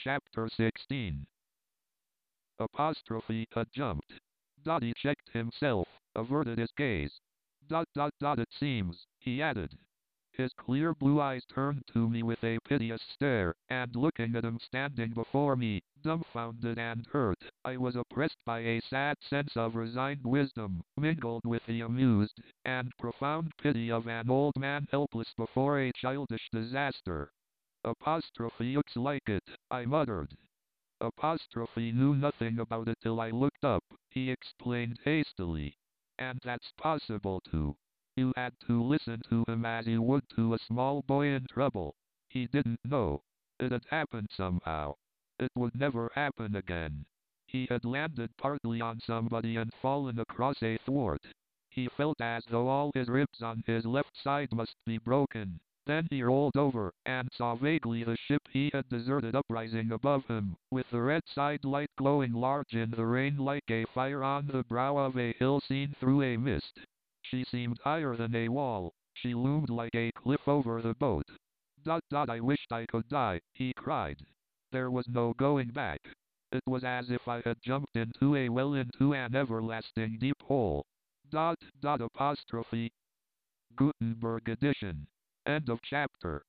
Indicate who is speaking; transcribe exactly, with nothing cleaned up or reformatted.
Speaker 1: Chapter sixteen. Apostrophe had jumped. Dot he checked himself, averted his gaze. Dot dot dot it seems, he added. His clear blue eyes turned to me with a piteous stare, and looking at him standing before me, dumbfounded and hurt, I was oppressed by a sad sense of resigned wisdom, mingled with the amused and profound pity of an old man helpless before a childish disaster. Apostrophe looks like it, I muttered. Apostrophe knew nothing about it till I looked up, he explained hastily. And that's possible too. You had to listen to him as you would to a small boy in trouble. He didn't know. It had happened somehow. It would never happen again. He had landed partly on somebody and fallen across a thwart. He felt as though all his ribs on his left side must be broken. Then he rolled over, and saw vaguely the ship he had deserted uprising above him, with the red side light glowing large in the rain like a fire on the brow of a hill seen through a mist. She seemed higher than a wall. She loomed like a cliff over the boat. Dot dot I wished I could die, he cried. There was no going back. It was as if I had jumped into a well into an everlasting deep hole. Dot dot apostrophe. Gutenberg edition. End of chapter.